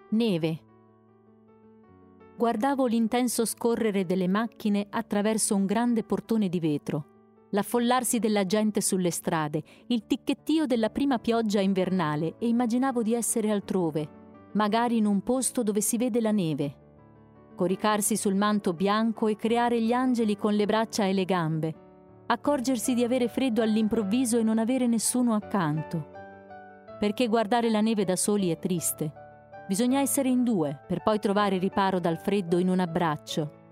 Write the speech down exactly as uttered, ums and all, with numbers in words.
Neve. Guardavo l'intenso scorrere delle macchine attraverso un grande portone di vetro, l'affollarsi della gente sulle strade, il ticchettio della prima pioggia invernale e immaginavo di essere altrove, magari in un posto dove si vede la neve. Coricarsi sul manto bianco e creare gli angeli con le braccia e le gambe, accorgersi di avere freddo all'improvviso e non avere nessuno accanto. Perché guardare la neve da soli è triste. Bisogna essere in due per poi trovare riparo dal freddo in un abbraccio.